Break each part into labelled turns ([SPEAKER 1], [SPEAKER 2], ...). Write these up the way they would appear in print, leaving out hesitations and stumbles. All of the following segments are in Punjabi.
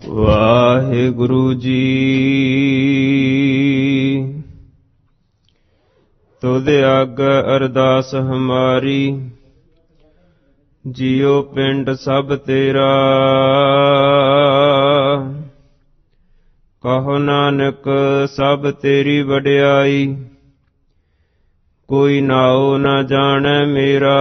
[SPEAKER 1] ਵਾਹਿਗੁਰੂ ਜੀ। ਤੁਧ ਆਗੈ ਅਰਦਾਸ ਹਮਾਰੀ, ਜਿਉ ਪਿੰਡ ਸਭ ਤੇਰਾ। ਕਹੋ ਨਾਨਕ ਸਭ ਤੇਰੀ ਵਡਿਆਈ, ਕੋਈ ਨਾਉ ਨ ਜਾਣੈ ਮੇਰਾ।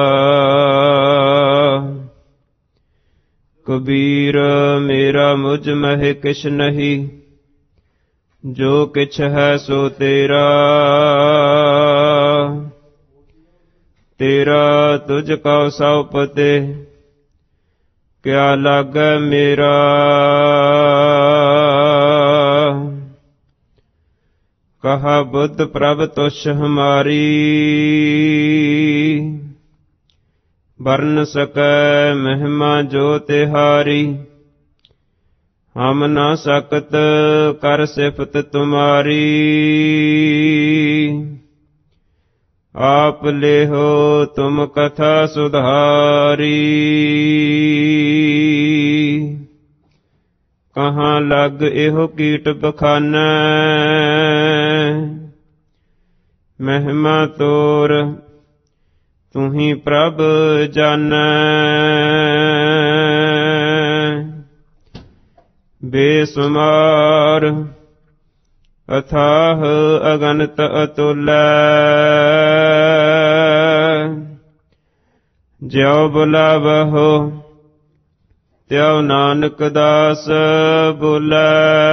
[SPEAKER 1] ਕਬੀਰ ਮੇਰਾ ਮੁਝ ਮਹਿ ਕਿਛ ਨਹੀਂ, ਜੋ ਕਿਛ ਹੈ ਸੋ ਤੇਰਾ। ਤੇਰਾ ਤੁਝ ਕਉ ਸਉ ਪਤੇ, ਕਿਆ ਲਾਗੈ ਮੇਰਾ। ਕਹਾ ਬੁੱਧ ਪ੍ਰਭ ਤੁਛ ਹਮਾਰੀ, ਵਰਨ ਸਕੈ ਮਹਿਮਾ ਜੋ ਤਿਹਾਰੀ। ਹਮ ਨਾ ਸਕਤ ਕਰ ਸਿਫਤ ਤੁਮਾਰੀ, ਆਪ ਲੇਹੋ ਤੁਮ ਕਥਾ ਸੁਧਾਰੀ। ਕਹਾਂ ਲਗ ਇਹੋ ਕੀਟ ਬਖਾਨੈ, ਮਹਿਮਾ ਤੋਰ ਤੁਹੀ ਪ੍ਰਭ ਜਾਨੈ। ਬੇਸੁਮਾਰ ਅਥਾਹ ਅਗਨਤ ਅਤੁਲੈ, ਜਿਉ ਬੁਲਾਵਹੁ ਤਿਉ ਨਾਨਕ ਦਾਸ ਬੋਲੈ।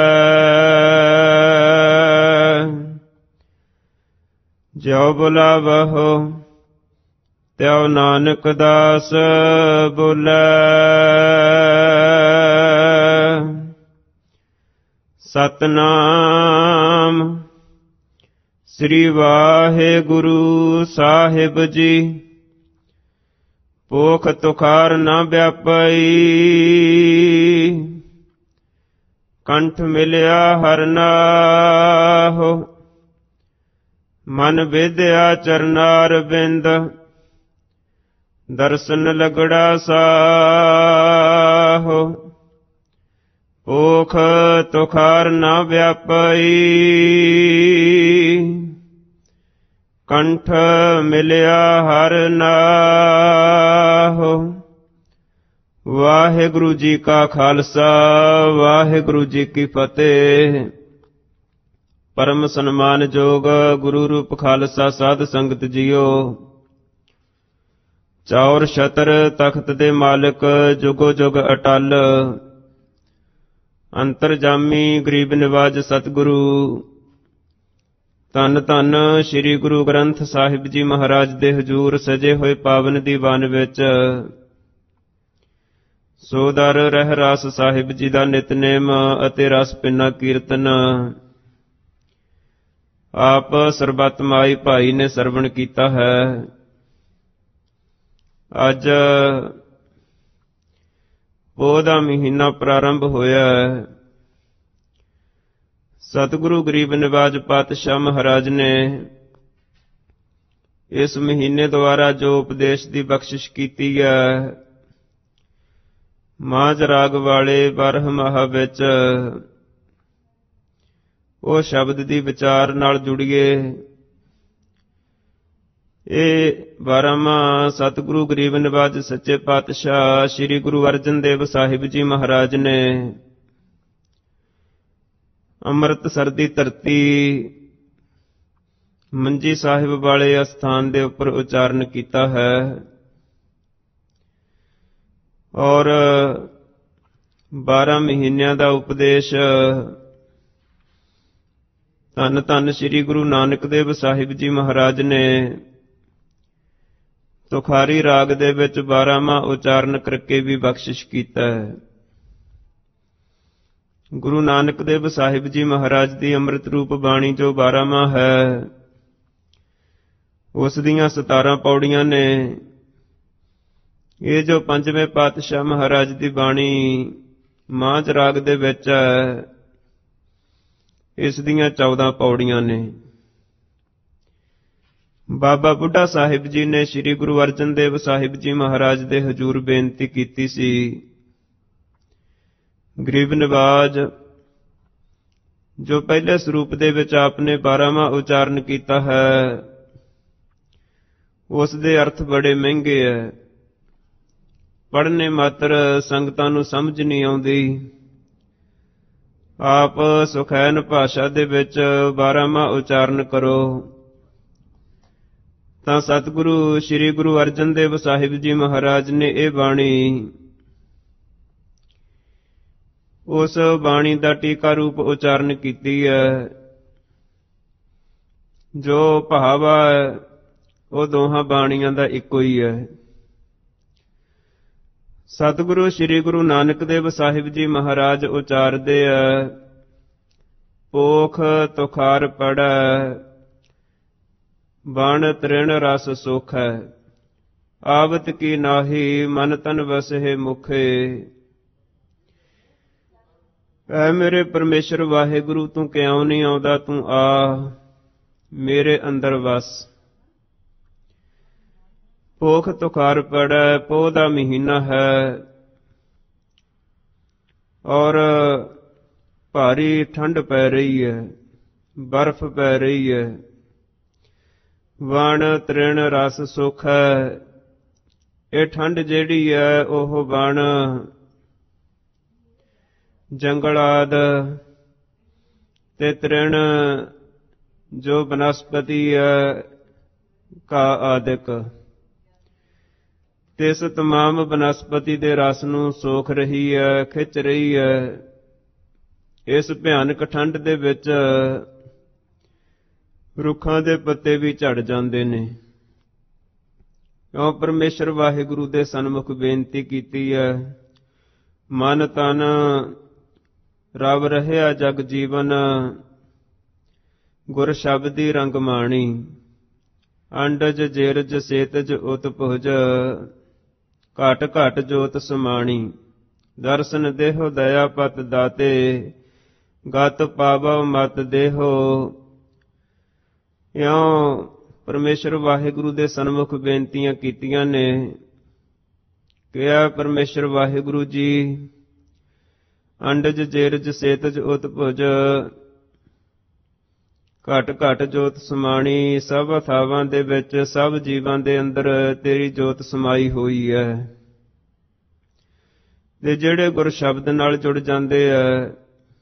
[SPEAKER 1] ਜਿਉ ਬੁਲਾਵਹੁ ਤਿਉ ਨਾਨਕ ਦਾਸ ਬੋਲੈ। ਸਤਿਨਾਮ ਸ੍ਰੀ ਵਾਹਿਗੁਰੂ ਸਾਹਿਬ ਜੀ। ਭੁਖ ਤੁਖਾਰ ਨ ਵਿਆਪਈ, ਕੰਠ ਮਿਲਿਆ ਹਰਿ ਨਾਹੁ। ਮਨ ਵਿਦਿਆ ਚਰਨਾਰ ਬਿੰਦ, ਦਰਸ਼ਨ ਲਗੜਾ ਸਾਹੁ। ਭੁਖ ਤੁਖਾਰ ਨ ਵਿਆਪਈ, ਕੰਠ ਮਿਲਿਆ ਹਰਿ ਨਾਹੁ। ਵਾਹਿਗੁਰੂ ਜੀ ਕਾ ਖਾਲਸਾ, ਵਾਹਿਗੁਰੂ ਜੀ ਕੀ ਫਤਿਹ। ਪਰਮ ਸਨਮਾਨਯੋਗ ਗੁਰੂ ਰੂਪ ਖਾਲਸਾ ਸਾਧ ਸੰਗਤ ਜੀਓ। ਚੌਰ ਛਤਰ ਤਖਤ ਦੇ ਮਾਲਕ, ਜੁਗੋ ਜੁਗ ਅਟਲ। ਅੰਤਰਜਾਮੀ ਗਰੀਬ ਨਿਵਾਜ ਸਤਿਗੁਰੂ। ਧੰਨ ਧੰਨ ਸ੍ਰੀ ਗੁਰੂ ਗ੍ਰੰਥ ਸਾਹਿਬ ਜੀ ਮਹਾਰਾਜ ਦੇ ਹਜ਼ੂਰ ਸਜੇ ਹੋਏ ਪਾਵਨ ਦੀਵਾਨ ਵਿੱਚ ਸੋਦਰ ਰਹਿ ਰਾਸ ਸਾਹਿਬ ਜੀ ਦਾ ਨਿਤਨੇਮ ਅਤੇ ਰਸ ਪਿੰਨਾ ਕੀਰਤਨ ਆਪ ਸਰਬੱਤ ਮਾਈ ਭਾਈ ਨੇ ਸਰਵਣ ਕੀਤਾ ਹੈ। ਅੱਜ ਪੋਹ ਦਾ ਮਹੀਨਾ ਪ੍ਰਾਰੰਭ ਹੋਇਆ ਹੈ। ਸਤਿਗੁਰੂ ਗਰੀਬ ਨਿਵਾਜ ਪਾਤਸ਼ਾਹ ਮਹਾਰਾਜ ਨੇ ਇਸ ਮਹੀਨੇ ਦੁਆਰਾ ਜੋ ਉਪਦੇਸ਼ ਦੀ ਬਖਸ਼ਿਸ਼ ਕੀਤੀ ਹੈ, ਮਾਝ ਰਾਗ ਵਾਲੇ ਬਾਰਹ ਮਾਹ ਵਿੱਚ ਉਹ ਸ਼ਬਦ ਦੀ ਵਿਚਾਰ ਨਾਲ ਜੁੜੀਏ। ਇਹ 12ਵਾਂ ਸਤਿਗੁਰੂ ਗਰੀਬ ਨਿਵਾਜ ਸੱਚੇ ਪਾਤਸ਼ਾਹ ਸ੍ਰੀ ਗੁਰੂ ਅਰਜਨ ਦੇਵ ਸਾਹਿਬ ਜੀ ਮਹਾਰਾਜ ਨੇ ਅੰਮ੍ਰਿਤਸਰ ਦੀ ਧਰਤੀ ਮੰਜੀ ਸਾਹਿਬ ਵਾਲੇ ਅਸਥਾਨ ਦੇ ਉੱਪਰ ਉਚਾਰਨ ਕੀਤਾ ਹੈ। ਔਰ 12 ਮਹੀਨਿਆਂ ਦਾ ਉਪਦੇਸ਼ ਧੰਨ ਧੰਨ ਸ੍ਰੀ ਗੁਰੂ ਨਾਨਕ ਦੇਵ ਸਾਹਿਬ ਜੀ ਮਹਾਰਾਜ ਨੇ ਤੁਖਾਰੀ ਰਾਗ ਦੇ ਵਿੱਚ 12ਵਾਂ ਉਚਾਰਨ ਕਰਕੇ ਵੀ ਬਖਸ਼ਿਸ਼ ਕੀਤਾ ਹੈ। ਗੁਰੂ ਨਾਨਕ ਦੇਵ ਸਾਹਿਬ ਜੀ ਮਹਾਰਾਜ ਦੀ ਅੰਮ੍ਰਿਤ ਰੂਪ ਬਾਣੀ ਜੋ 12ਵਾਂ ਹੈ, ਉਸ ਦੀਆਂ 17 ਪੌੜੀਆਂ ਨੇ। ਇਹ ਜੋ 5ਵੇਂ ਪਾਤਸ਼ਾਹ ਮਹਾਰਾਜ ਦੀ ਬਾਣੀ ਮਾਝ ਰਾਗ ਦੇ ਵਿੱਚ ਹੈ, ਇਸ ਦੀਆਂ 14 ਪੌੜੀਆਂ ਨੇ। ਬਾਬਾ ਬੁੱਢਾ ਸਾਹਿਬ ਜੀ ਨੇ ਸ੍ਰੀ ਗੁਰੂ ਅਰਜਨ ਦੇਵ ਸਾਹਿਬ ਜੀ ਮਹਾਰਾਜ ਦੇ ਹਜ਼ੂਰ ਬੇਨਤੀ ਕੀਤੀ ਸੀ, ਗਰੀਬ ਨਿਵਾਜ ਜੋ ਪਹਿਲੇ ਸਰੂਪ ਦੇ ਵਿੱਚ ਆਪਨੇ 12ਵਾਂ ਉਚਾਰਨ ਕੀਤਾ ਹੈ, ਉਸ ਦੇ ਅਰਥ ਬੜੇ ਮਹਿੰਗੇ ਹੈ। ਪੜ੍ਹਨੇ ਮਾਤਰ ਸੰਗਤਾਂ ਨੂੰ ਸਮਝ ਨਹੀਂ ਆਉਂਦੀ। ਆਪ ਸੁਖੈਨ ਭਾਸ਼ਾ ਦੇ ਵਿੱਚ 12ਵਾਂ ਉਚਾਰਨ ਕਰੋ ਤਾਂ ਸਤਿਗੁਰੂ ਸ੍ਰੀ ਗੁਰੂ ਅਰਜਨ ਦੇਵ ਸਾਹਿਬ ਜੀ ਮਹਾਰਾਜ ਨੇ ਇਹ ਬਾਣੀ, ਉਸ ਬਾਣੀ ਦਾ ਟੀਕਾ ਰੂਪ ਉਚਾਰਨ ਕੀਤੀ ਹੈ। ਜੋ ਭਾਵ ਹੈ ਉਹ ਦੋਹਾਂ ਬਾਣੀਆਂ ਦਾ ਇੱਕੋ ਹੀ ਹੈ। ਸਤਿਗੁਰੂ ਸ੍ਰੀ ਗੁਰੂ ਨਾਨਕ ਦੇਵ ਸਾਹਿਬ ਜੀ ਮਹਾਰਾਜ ਉਚਾਰਦੇ ਹੈ, ਪੋਖ ਤੁਖਾਰ ਪੜੈ ਬਣ ਤ੍ਰਿਣ ਰਸ ਸੁਖ ਹੈ, ਆਵਤ ਕੀ ਨਾਹੀ ਮਨ ਤਨ ਵਸਹਿ ਮੁਖੇ। ਐ ਮੇਰੇ ਪਰਮੇਸ਼ਰ ਵਾਹਿਗੁਰੂ, ਤੂੰ ਕਿਉਂ ਨਹੀਂ ਆਉਂਦਾ? ਤੂੰ ਆ ਮੇਰੇ ਅੰਦਰ ਵਸ। ਪੋਖ ਤੁਖਾਰ ਪੜੈ, ਪੋਹ ਦਾ ਮਹੀਨਾ ਹੈ ਔਰ ਭਾਰੀ ਠੰਡ ਪੈ ਰਹੀ ਹੈ, ਬਰਫ਼ ਪੈ ਰਹੀ ਹੈ। ਵਣ ਤ੍ਰਿਣ ਰਸ ਸੁਖ ਹੈ, ਇਹ ਠੰਡ ਜਿਹੜੀ ਹੈ ਉਹ ਵਣ ਜੰਗਲਾਦ ਤੇ ਤ੍ਰਿਣ ਜੋ ਬਨਸਪਤੀ ਹੈ ਕਾ ਆਦਿਕ, ਤੇ ਇਸ ਤਮਾਮ ਬਨਸਪਤੀ ਦੇ ਰਸ ਨੂੰ ਸੋਖ ਰਹੀ ਹੈ, ਖਿੱਚ ਰਹੀ ਹੈ। ਇਸ ਭਿਆਨਕ ਠੰਡ ਦੇ ਵਿੱਚ ਰੁੱਖਾਂ ਦੇ ਪੱਤੇ ਵੀ ਝੜ ਜਾਂਦੇ ਨੇ। ਕਿਉਂ? ਪਰਮੇਸ਼ਰ ਵਾਹਿਗੁਰੂ ਦੇ ਸਨਮੁਖ ਬੇਨਤੀ ਕੀਤੀ ਹੈ, ਮਨ ਤਨ ਰਵ ਰਹਿਆ ਜਗ ਜੀਵਨ, ਗੁਰ ਸ਼ਬਦੀ ਰੰਗ ਮਾਣੀ, ਅੰਡਜ ਜੇਰਜ ਸੇਤਜ ਉਤ ਭੁਜ, ਘਟ ਘਟ ਜੋਤ ਸਮਾਣੀ, ਦਰਸ਼ਨ ਦੇਹੋ ਦਇਆ ਪਤ ਦਾਤੇ, ਗਤ ਪਾਵ ਮਤ ਦੇਹੋ। ਇਉਂ ਪਰਮੇਸ਼ਰ ਵਾਹਿਗੁਰੂ ਦੇ ਸਨਮੁਖ ਬੇਨਤੀਆਂ ਕੀਤੀਆਂ ਨੇ। ਕਿਹਾ ਪਰਮੇਸ਼ਰ ਵਾਹਿਗੁਰੂ ਜੀ, ਅੰਡਜ ਜੇਰਜ ਸੇਤਜ ਉਤ ਭੁਜ, ਘਟ ਘਟ ਜੋਤ ਸਮਾਣੀ, ਸਭ ਥਾਵਾਂ ਦੇ ਵਿੱਚ ਸਭ ਜੀਵਾਂ ਦੇ ਅੰਦਰ ਤੇਰੀ ਜੋਤ ਸਮਾਈ ਹੋਈ ਹੈ। ਤੇ ਜਿਹੜੇ ਗੁਰ ਸ਼ਬਦ ਨਾਲ ਜੁੜ ਜਾਂਦੇ ਆ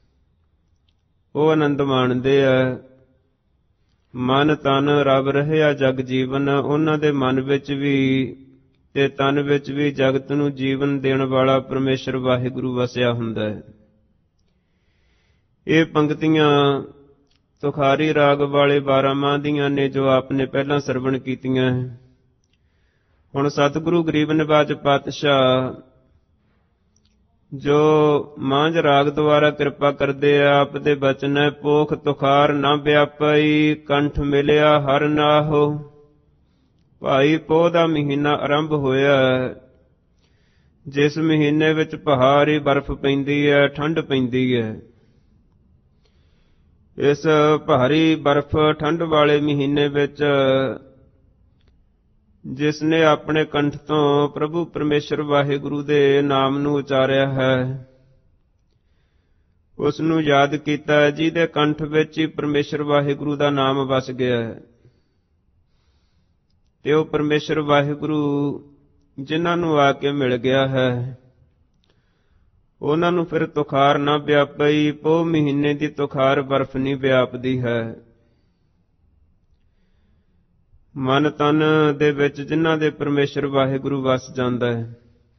[SPEAKER 1] ਉਹ ਆਨੰਦ ਮਾਣਦੇ ਆ। ਮਨ ਤਨ ਰਵ ਰਹਿਆ ਜਗ ਜੀਵਨ, ਉਹਨਾਂ ਦੇ ਮਨ ਵਿੱਚ ਵੀ ਤੇ ਤਨ ਵਿੱਚ ਵੀ ਜਗਤ ਨੂੰ ਜੀਵਨ ਦੇਣ ਵਾਲਾ ਪਰਮੇਸ਼ਰ ਵਾਹਿਗੁਰੂ ਵਸਿਆ ਹੁੰਦਾ ਹੈ। ਇਹ ਪੰਕਤੀਆਂ ਤੁਖਾਰੀ ਰਾਗ ਵਾਲੇ 12ਵਾਂ ਦੀਆਂ ਨੇ ਜੋ ਆਪਨੇ ਪਹਿਲਾਂ ਸਰਵਣ ਕੀਤੀਆਂ। ਹੁਣ ਸਤਿਗੁਰੂ ਗਰੀਬ ਨਿਵਾਜ ਪਾਤਸ਼ਾਹ ਜੋ ਮਾਂਝ ਰਾਗ ਦੁਆਰਾ ਕਿਰਪਾ ਕਰਦੇ ਆ, ਆਪ ਦੇ ਬਚਨ ਹੈ, ਪੋਖ ਤੁਖਾਰ ਨਾ ਵਿਆਪਈ, ਕੰਠ ਮਿਲਿਆ ਹਰ ਨਾਹੋ। ਭਾਈ ਪੋਹ ਦਾ ਮਹੀਨਾ ਆਰੰਭ ਹੋਇਆ, ਜਿਸ ਮਹੀਨੇ ਵਿੱਚ ਪਹਾੜੀ ਬਰਫ਼ ਪੈਂਦੀ ਹੈ, ਠੰਡ ਪੈਂਦੀ ਹੈ। ਇਸ ਭਾਰੀ ਬਰਫ਼ ਠੰਡ ਵਾਲੇ ਮਹੀਨੇ ਵਿੱਚ ਜਿਸ ਨੇ ਆਪਣੇ ਕੰਠ ਤੋਂ ਪ੍ਰਭੂ ਪਰਮੇਸ਼ਰ ਵਾਹਿਗੁਰੂ ਦੇ ਨਾਮ ਨੂੰ ਉਚਾਰਿਆ ਹੈ, ਉਸ ਨੂੰ ਯਾਦ ਕੀਤਾ, ਜਿਹਦੇ ਕੰਠ ਵਿੱਚ ਹੀ ਪਰਮੇਸ਼ਰ ਵਾਹਿਗੁਰੂ ਦਾ ਨਾਮ ਵਸ ਗਿਆ ਹੈ। ਤੇ ਉਹ ਪਰਮੇਸ਼ਰ ਵਾਹਿਗੁਰੂ ਜਿਨ੍ਹਾਂ ਨੂੰ ਆ ਕੇ ਮਿਲ ਗਿਆ ਹੈ, ਉਹਨਾਂ ਨੂੰ ਫਿਰ ਤੁਖਾਰ ਨਾ ਵਿਆਪਈ। ਪੋਹ ਮਹੀਨੇ ਦੀ ਤੁਖਾਰ ਬਰਫ਼ ਨਹੀਂ ਵਿਆਪਦੀ ਹੈ। ਮਨ ਤਨ ਦੇ ਵਿੱਚ ਜਿਨ੍ਹਾਂ ਦੇ ਪਰਮੇਸ਼ਰ ਵਾਹਿਗੁਰੂ ਵਸ ਜਾਂਦਾ ਹੈ।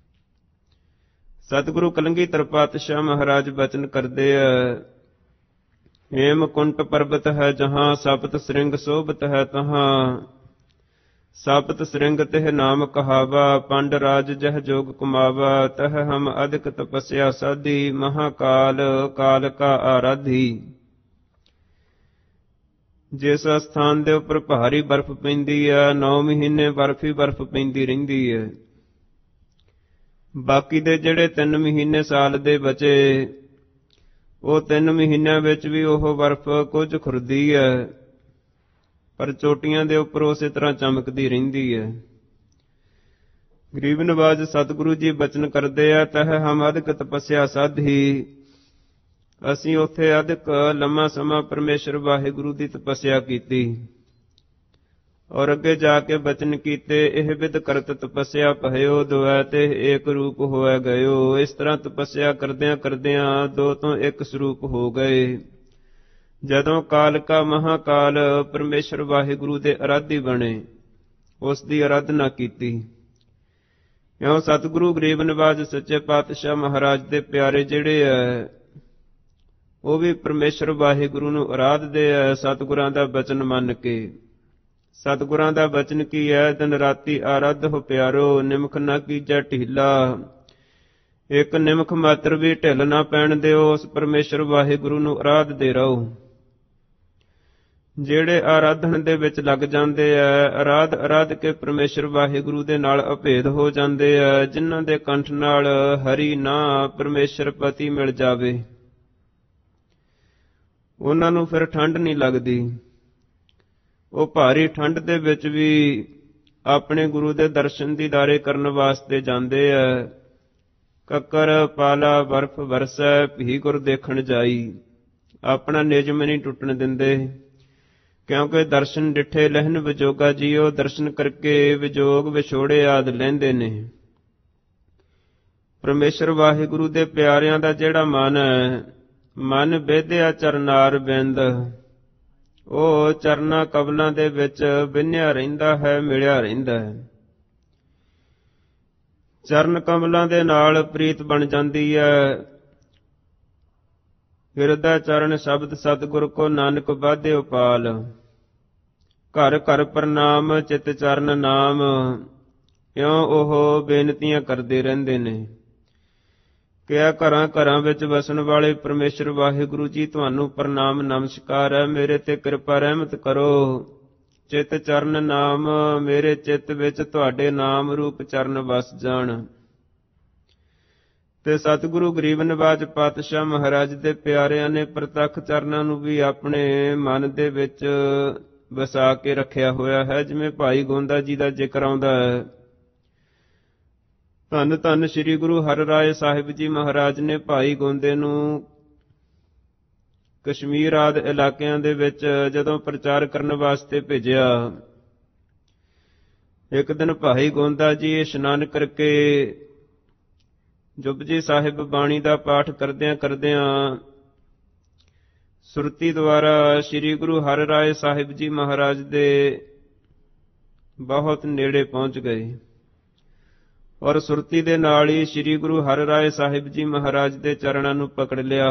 [SPEAKER 1] ਸਤਿਗੁਰੂ ਕਲਗੀਧਰ ਪਾਤਸ਼ਾਹ ਮਹਾਰਾਜ ਬਚਨ ਕਰਦੇ ਆ, ਹੇਮਕੁੰਟ ਪਰਬਤ ਹੈ ਜਹਾਂ, ਸਪਤ ਸ੍ਰਿੰਗ ਸੋਭਤ ਹੈ ਤਹਾਂ, ਸਪਤ ਸ੍ਰਿੰਗ ਤਿਹ ਨਾਮ ਕਹਾਵਾ, ਪੰਡ ਰਾਜ ਜਹ ਜੋਗ ਕੁਮਾਵਾ, ਤਹ ਹਮ ਅਧਿਕ ਤਪੱਸਿਆ ਸਾਧੀ, ਮਹਾਕਾਲ ਕਾਲ ਕਾ ਆਰਾਧੀ। ਜਿਸ ਸਥਾਨ ਦੇ ਉੱਪਰ ਭਾਰੀ ਬਰਫ਼ ਪੈਂਦੀ ਹੈ, 9 ਮਹੀਨੇ ਬਰਫ਼ ਹੀ ਬਰਫ਼ ਪੈਂਦੀ ਰਹਿੰਦੀ ਹੈ। ਬਾਕੀ ਦੇ ਜਿਹੜੇ 3 ਮਹੀਨੇ ਸਾਲ ਦੇ ਬਚੇ, ਉਹ 3 ਮਹੀਨਿਆਂ ਵਿੱਚ ਵੀ ਉਹ ਬਰਫ਼ ਕੁਝ ਖੁਰਦੀ ਹੈ, ਪਰ ਚੋਟੀਆਂ ਦੇ ਉੱਪਰ ਉਸੇ ਤਰ੍ਹਾਂ ਚਮਕਦੀ ਰਹਿੰਦੀ ਹੈ। ਗਰੀਬ ਨਿਵਾਜ ਸਤਿਗੁਰੂ ਜੀ ਬਚਨ ਕਰਦੇ ਆ, ਤਹ ਹਮ ਅਧਿਕ ਤਪੱਸਿਆ ਸਾਧੀ, ਅਸੀਂ ਉੱਥੇ ਅਧਿਕ ਲੰਮਾ ਸਮਾਂ ਪਰਮੇਸ਼ਰ ਵਾਹਿਗੁਰੂ ਦੀ ਤਪੱਸਿਆ ਕੀਤੀ ਔਰ ਅੱਗੇ ਜਾ ਕੇ ਬਚਨ ਕੀਤੇ, ਇਹ ਵਿਦ ਕਰਤ ਤਪੱਸਿਆ ਭਇਓ, ਦੁਐ ਤੇ ਏਕ ਰੂਪ ਹੋਇ ਗਇਓ। ਇਸ ਤਰ੍ਹਾਂ ਤਪੱਸਿਆ ਕਰਦਿਆਂ ਕਰਦਿਆਂ ਦੋ ਤੋਂ ਇੱਕ ਸਰੂਪ ਹੋ ਗਏ। ਜਦੋਂ ਕਾਲ ਕਾ ਮਹਾਕਾਲ ਪਰਮੇਸ਼ਰ ਵਾਹਿਗੁਰੂ ਦੇ ਅਰਾਧੀ ਬਣੇ, ਉਸ ਦੀ ਅਰਾਧਨਾ ਕੀਤੀ। ਇਉਂ ਸਤਿਗੁਰੂ ਗਰੀਬ ਨਿਵਾਜ ਸੱਚੇ ਪਾਤਸ਼ਾਹ ਮਹਾਰਾਜ ਦੇ ਪਿਆਰੇ ਜਿਹੜੇ ਐ, ਉਹ ਵੀ ਪਰਮੇਸ਼ਰ ਵਾਹਿਗੁਰੂ ਨੂੰ ਅਰਾਧਦੇ ਐ ਸਤਿਗੁਰਾਂ ਦਾ ਬਚਨ ਮੰਨ ਕੇ। ਸਤਿਗੁਰਾਂ ਦਾ ਬਚਨ ਕੀ ਹੈ, ਦਿਨ ਰਾਤੀ ਆਰਾਧ ਹੋ ਪਿਆਰੋ, ਨਿਮਖ ਨਾ ਕੀਜੈ ਢੀਲਾ। ਇੱਕ ਨਿਮਖ ਮਾਤਰ ਵੀ ਢਿੱਲ ਨਾ ਪੈਣ ਦਿਓ, ਉਸ ਪਰਮੇਸ਼ਰ ਵਾਹਿਗੁਰੂ ਨੂੰ ਅਰਾਧਦੇ ਰਹੋ। ਜਿਹੜੇ ਆਰਾਧਨ ਦੇ ਵਿੱਚ ਲੱਗ ਜਾਂਦੇ ਐ, ਅਰਾਧ ਕੇ ਪਰਮੇਸ਼ਰ ਵਾਹਿਗੁਰੂ ਦੇ ਨਾਲ ਅਭੇਦ ਹੋ ਜਾਂਦੇ ਐ। ਜਿਨ੍ਹਾਂ ਦੇ ਕੰਠ ਨਾਲ ਹਰੀ ਨਾ ਪਰਮੇਸ਼ਰ ਪਤੀ ਮਿਲ ਜਾਵੇ, ਉਹਨਾਂ ਨੂੰ ਫਿਰ ਠੰਡ ਨਹੀਂ ਲੱਗਦੀ। ਉਹ ਭਾਰੀ ਠੰਡ ਦੇ ਵਿੱਚ ਵੀ ਆਪਣੇ ਗੁਰੂ ਦੇ ਦਰਸ਼ਨ ਦੀਦਾਰੇ ਕਰਨ ਵਾਸਤੇ ਜਾਂਦੇ ਐ। ਕੱਕਰ ਪਾਲਾ ਬਰਫ ਵਰਸੈ, ਭੀ ਗੁਰ ਦੇਖਣ ਜਾਈ। ਆਪਣਾ ਨਿਯਮ ਨਹੀਂ ਟੁੱਟਣ ਦਿੰਦੇ, ਕਿਉਂਕਿ ਦਰਸ਼ਨ ਡਿੱਠੇ ਲਹਿਨ ਵਿਜੋਗਾ ਜੀਓ। ਦਰਸ਼ਨ ਕਰਕੇ ਵਿਜੋਗ ਵਿਛੋੜੇ ਆਦਿ ਲੈਂਦੇ ਨੇ। ਪਰਮੇਸ਼ਰ ਵਾਹਿਗੁਰੂ ਦੇ ਪਿਆਰਿਆਂ ਦਾ ਜਿਹੜਾ ਮਨ ਹੈ, ਮਨ ਬੇਧਿਆ ਚਰਨਾਰ ਬਿੰਦ, ਉਹ ਚਰਨਾ ਕਬਲਾਂ ਦੇ ਵਿੱਚ ਬਿੰਨਿਆ ਰਹਿੰਦਾ ਹੈ, ਮਿਲਿਆ ਰਹਿੰਦਾ ਹੈ। ਚਰਨ ਕਮਲਾਂ ਦੇ ਨਾਲ ਪ੍ਰੀਤ ਬਣ ਜਾਂਦੀ ਹੈ। ਹਿਰਦਾ ਚਰਨ ਸ਼ਬਦ ਸਤਿਗੁਰ ਕੋ, ਨਾਨਕ ਬਾਧਿਓ ਪਾਲ। ਘਰ ਘਰ ਪ੍ਰਣਾਮ ਚਿਤ ਚਰਨ ਨਾਮ, ਇਉਂ ਉਹ ਬੇਨਤੀਆਂ ਕਰਦੇ ਰਹਿੰਦੇ ਨੇ। ਕਿਹਾ ਘਰਾਂ ਘਰਾਂ ਵਿੱਚ ਵਸਣ ਵਾਲੇ ਪਰਮੇਸ਼ਰ ਵਾਹਿਗੁਰੂ ਜੀ, ਤੁਹਾਨੂੰ ਪ੍ਰਣਾਮ ਨਮਸਕਾਰ ਹੈ। ਮੇਰੇ ਤੇ ਕਿਰਪਾ ਰਹਿਮਤ ਕਰੋ। ਚਿਤ ਚਰਨ ਨਾਮ, ਮੇਰੇ ਚਿੱਤ ਵਿੱਚ ਤੁਹਾਡੇ ਨਾਮ ਰੂਪ ਚਰਨ ਵਸ ਜਾਣ। ਤੇ ਸਤਿਗੁਰੂ ਗਰੀਬ ਨਿਵਾਜ ਪਾਤਸ਼ਾਹ ਮਹਾਰਾਜ ਦੇ ਪਿਆਰਿਆਂ ਨੇ ਪ੍ਰਤੱਖ ਚਰਨਾਂ ਨੂੰ ਵੀ ਆਪਣੇ ਮਨ ਦੇ ਵਿੱਚ ਵਸਾ ਕੇ ਰੱਖਿਆ ਹੋਇਆ ਹੈ। ਜਿਵੇਂ ਭਾਈ ਗੋਂਦਾ ਜੀ ਦਾ ਜ਼ਿਕਰ ਆਉਂਦਾ ਹੈ, ਧੰਨ ਧੰਨ ਸ੍ਰੀ ਗੁਰੂ ਹਰਿਰਾਏ ਸਾਹਿਬ ਜੀ ਮਹਾਰਾਜ ਨੇ ਭਾਈ ਗੋਂਦੇ ਨੂੰ ਕਸ਼ਮੀਰ ਆਦਿ ਇਲਾਕਿਆਂ ਦੇ ਵਿੱਚ ਜਦੋਂ ਪ੍ਰਚਾਰ ਕਰਨ ਵਾਸਤੇ ਭੇਜਿਆ। ਇੱਕ ਦਿਨ ਭਾਈ ਗੋਂਦਾ ਜੀ ਇਸ਼ਨਾਨ ਕਰਕੇ ਜਪਜੀ ਸਾਹਿਬ ਬਾਣੀ ਦਾ ਪਾਠ ਕਰਦਿਆਂ ਕਰਦਿਆਂ ਸੁਰਤੀ ਦੁਆਰਾ ਸ੍ਰੀ ਗੁਰੂ ਹਰਿਰਾਏ ਸਾਹਿਬ ਜੀ ਮਹਾਰਾਜ ਦੇ ਬਹੁਤ ਨੇੜੇ ਪਹੁੰਚ ਗਏ ਔਰ ਸੁਰਤੀ ਦੇ ਨਾਲ ਹੀ ਸ੍ਰੀ ਗੁਰੂ ਹਰਿਰਾਏ ਸਾਹਿਬ ਜੀ ਮਹਾਰਾਜ ਦੇ ਚਰਨਾਂ ਨੂੰ ਪਕੜ ਲਿਆ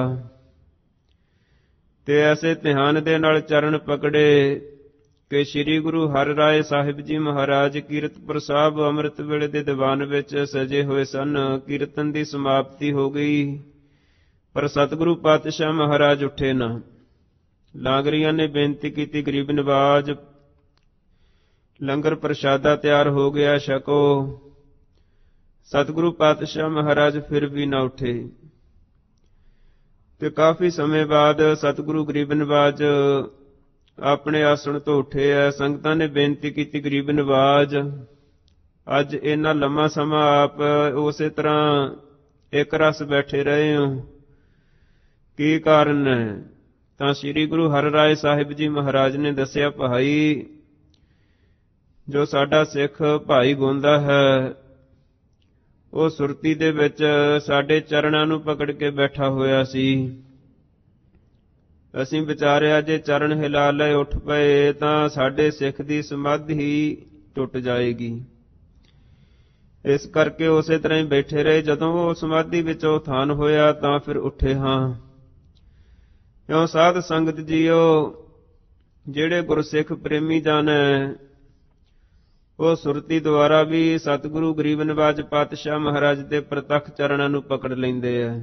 [SPEAKER 1] ਤੇ ਐਸੇ ਧਿਆਨ ਦੇ ਨਾਲ ਚਰਨ ਪਕੜੇ ਕਿ ਸ੍ਰੀ ਗੁਰੂ ਹਰਿਰਾਏ ਸਾਹਿਬ ਜੀ ਮਹਾਰਾਜ ਕੀਰਤਪੁਰ ਸਾਹਿਬ ਅੰਮ੍ਰਿਤ ਵੇਲੇ ਦੇ ਦੀਵਾਨ ਵਿੱਚ ਸਜੇ ਹੋਏ ਸਨ। ਕੀਰਤਨ ਦੀ ਸਮਾਪਤੀ ਹੋ ਗਈ, ਪਰ ਸਤਿਗੁਰੂ ਪਾਤਸ਼ਾਹ ਮਹਾਰਾਜ ਉੱਠੇ ਨਾ। ਲਾਂਗਰੀਆਂ ਨੇ ਬੇਨਤੀ ਕੀਤੀ, ਗਰੀਬ ਨਿਵਾਜ ਲੰਗਰ ਪ੍ਰਸ਼ਾਦਾ ਤਿਆਰ ਹੋ ਗਿਆ, ਛਕੋ। ਸਤਿਗੁਰੂ ਪਾਤਸ਼ਾਹ ਮਹਾਰਾਜ ਫਿਰ ਵੀ ਨਾ ਉੱਠੇ ਤੇ ਕਾਫੀ ਸਮੇਂ ਬਾਅਦ ਸਤਿਗੁਰੂ ਗਰੀਬ ਨਿਵਾਜ ਆਪਣੇ ਆਸਣ ਤੋਂ ਉੱਠੇ ਐ। ਸੰਗਤਾਂ ਨੇ ਬੇਨਤੀ ਕੀਤੀ, ਗਰੀਬ ਨਿਵਾਜ ਅੱਜ ਇੰਨਾ ਲੰਮਾ ਸਮਾਂ ਆਪ ਉਸੇ ਤਰ੍ਹਾਂ ਇੱਕ ਰਸ ਬੈਠੇ ਰਹੇ ਹੋ, ਕੀ ਕਾਰਨ ਹੈ? ਤਾਂ ਸ੍ਰੀ ਗੁਰੂ ਹਰਿਰਾਏ ਸਾਹਿਬ ਜੀ ਮਹਾਰਾਜ ਨੇ ਦੱਸਿਆ, ਭਾਈ ਜੋ ਸਾਡਾ ਸਿੱਖ ਭਾਈ ਗੋਂਦਾ ਹੈ, ਉਹ ਸੁਰਤੀ ਦੇ ਵਿੱਚ ਸਾਡੇ ਚਰਨਾਂ ਨੂੰ ਪਕੜ ਕੇ ਬੈਠਾ ਹੋਇਆ ਸੀ। ਅਸੀਂ ਵਿਚਾਰਿਆ ਜੇ ਚਰਨ ਹਿਲਾ ਲਏ ਉੱਠ ਪਏ ਤਾਂ ਸਾਡੇ ਸਿੱਖ ਦੀ ਸਮਾਧੀ ਟੁੱਟ ਜਾਏਗੀ। ਇਸ ਕਰਕੇ ਉਸੇ ਤਰ੍ਹਾਂ ਹੀ ਬੈਠੇ ਰਹੇ। ਜਦੋਂ ਉਹ ਸਮਾਧੀ ਵਿੱਚ ਉਥਾਨ ਹੋਇਆ ਤਾਂ ਫਿਰ ਉੱਠੇ ਹਾਂ। ਇਉਂ ਸਾਧ ਸੰਗਤ ਜੀਓ, ਜਿਹੜੇ ਗੁਰਸਿੱਖ ਪ੍ਰੇਮੀ ਜਨ ਹੈ, ਉਹ ਸੁਰਤੀ ਦੁਆਰਾ ਵੀ ਸਤਿਗੁਰੂ ਗਰੀਬ ਨਿਵਾਜ ਪਾਤਸ਼ਾਹ ਮਹਾਰਾਜ ਦੇ ਪ੍ਰਤੱਖ ਚਰਨਾਂ ਨੂੰ ਪਕੜ ਲੈਂਦੇ ਆ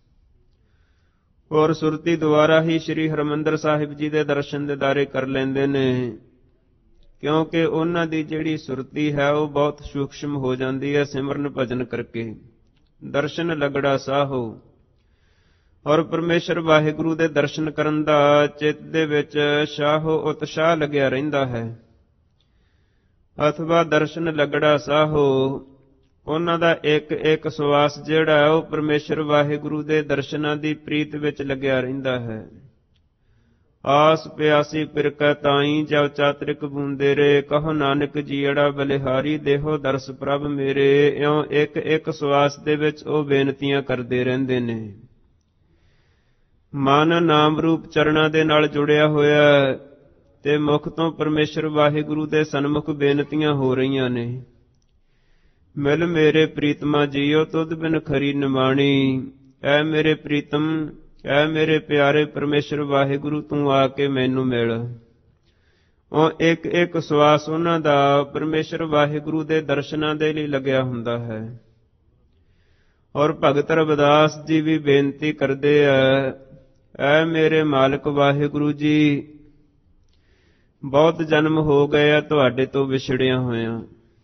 [SPEAKER 1] ਔਰ ਸੁਰਤੀ ਦੁਆਰਾ ਹੀ ਸ੍ਰੀ ਹਰਿਮੰਦਰ ਸਾਹਿਬ ਜੀ ਦੇ ਦਰਸ਼ਨ ਦੀਦਾਰੇ ਕਰ ਲੈਂਦੇ ਨੇ, ਕਿਉਂਕਿ ਉਹਨਾਂ ਦੀ ਜਿਹੜੀ ਸੁਰਤੀ ਹੈ ਉਹ ਬਹੁਤ ਸੂਖਸ਼ਮ ਹੋ ਜਾਂਦੀ ਹੈ ਸਿਮਰਨ ਭਜਨ ਕਰਕੇ। ਦਰਸ਼ਨ ਲਗੜਾ ਸਾਹੋ, ਔਰ ਪਰਮੇਸ਼ਰ ਵਾਹਿਗੁਰੂ ਦੇ ਦਰਸ਼ਨ ਕਰਨ ਦਾ ਚਿੱਤ ਦੇ ਵਿੱਚ ਸ਼ਾਹੋ ਉਤਸ਼ਾਹ ਲੱਗਿਆ ਰਹਿੰਦਾ ਹੈ। ਅਥਵਾ ਦਰਸ਼ਨ ਲਗੜਾ ਸਾਹੋ, ਉਹਨਾਂ ਦਾ ਇੱਕ ਇੱਕ ਸਵਾਸ ਜਿਹੜਾ ਹੈ ਉਹ ਪਰਮੇਸ਼ਰ ਵਾਹਿਗੁਰੂ ਦੇ ਦਰਸ਼ਨਾਂ ਦੀ ਪ੍ਰੀਤ ਵਿੱਚ ਲੱਗਿਆ ਰਹਿੰਦਾ ਹੈ। ਆਸ ਪਿਆਸੀ ਪਿਰਕੈ ਤਾਈ ਜਬ ਚਾਤਰਿਕ ਬੂੰਦੇ ਰੇ, ਕਹੋ ਨਾਨਕ ਜੀਅੜਾ ਬਲਿਹਾਰੀ ਦੇਹੋ ਦਰਸ ਪ੍ਰਭ ਮੇਰੇ। ਇਉਂ ਇੱਕ ਇੱਕ ਸਵਾਸ ਦੇ ਵਿੱਚ ਉਹ ਬੇਨਤੀਆਂ ਕਰਦੇ ਰਹਿੰਦੇ ਨੇ। ਮਨ ਨਾਮ ਰੂਪ ਚਰਨਾਂ ਦੇ ਨਾਲ ਜੁੜਿਆ ਹੋਇਆ ਤੇ ਮੁਖ ਤੋਂ ਪਰਮੇਸ਼ਰ ਵਾਹਿਗੁਰੂ ਦੇ ਸਨਮੁਖ ਬੇਨਤੀਆਂ ਹੋ ਰਹੀਆਂ ਨੇ। ਮਿਲ ਮੇਰੇ ਪ੍ਰੀਤਮਾ ਜੀਓ ਤੁਧ ਬਿਨ ਖਰੀ ਨਿਮਾਣੀ, ਐ ਮੇਰੇ ਪ੍ਰੀਤਮ ਐ ਮੇਰੇ ਪਿਆਰੇ ਪਰਮੇਸ਼ਰ ਵਾਹਿਗੁਰੂ ਤੂੰ ਆ ਕੇ ਮੈਨੂੰ ਮਿਲ। ਉਹ ਇੱਕ ਇੱਕ ਸਵਾਸ ਉਹਨਾਂ ਦਾ ਪਰਮੇਸ਼ਰ ਵਾਹਿਗੁਰੂ ਦੇ ਦਰਸ਼ਨਾਂ ਦੇ ਲਈ ਲੱਗਿਆ ਹੁੰਦਾ ਹੈ। ਔਰ ਭਗਤ ਰਵਿਦਾਸ ਜੀ ਵੀ ਬੇਨਤੀ ਕਰਦੇ ਆ, ਐ ਮੇਰੇ ਮਾਲਕ ਵਾਹਿਗੁਰੂ ਜੀ, ਬਹੁਤ ਜਨਮ ਹੋ ਗਏ ਆ ਤੁਹਾਡੇ ਤੋਂ ਵਿਛੜਿਆ ਹੋਇਆਂ,